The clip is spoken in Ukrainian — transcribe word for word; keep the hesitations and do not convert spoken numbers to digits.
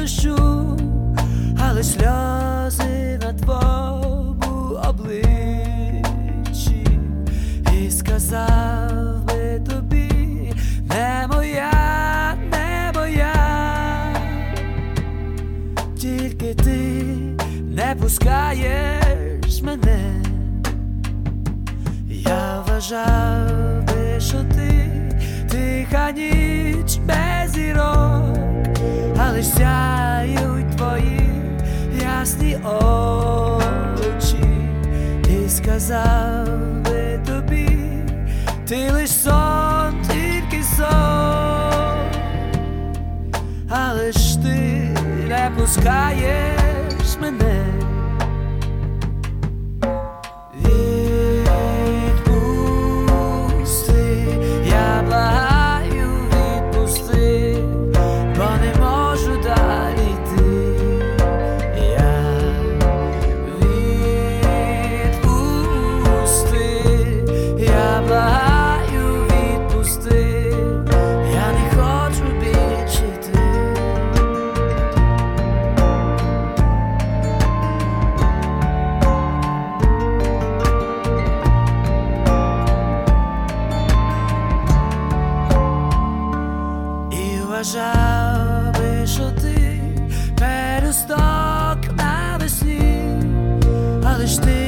дощу, але сльози на твоєму обличчі. І сказав би тобі: не моя, не моя, тільки ти не пускаєш мене. Я вважав би, що ти тиха ніч без зірок, але ж сяють твої ясні очі. І сказав би тобі: ти лиш сон, тільки сон, але ж ти не пускаєш мене. Вважав би, що ти пелюсток навесні, але ж ти